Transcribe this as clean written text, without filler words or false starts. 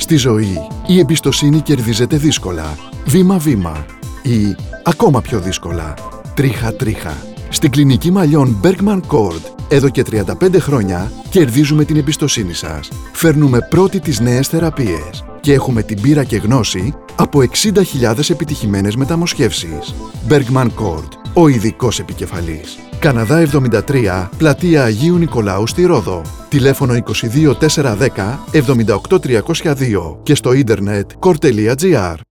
Στη ζωή, η εμπιστοσύνη κερδίζεται δύσκολα, βήμα-βήμα ή ακόμα πιο δύσκολα, τρίχα-τρίχα. Στην κλινική μαλλιών Bergman Cord, εδώ και 35 χρόνια, κερδίζουμε την εμπιστοσύνη σας. Φέρνουμε πρώτοι τις νέες θεραπείες και έχουμε την πείρα και γνώση από 60.000 επιτυχημένες μεταμοσχεύσεις. Bergman Cord, ο ειδικός επικεφαλής. Καναδά 73, πλατεία Αγίου Νικολάου στη Ρόδο. Τηλέφωνο 22 410 78 302 και στο ίντερνετ cord.gr.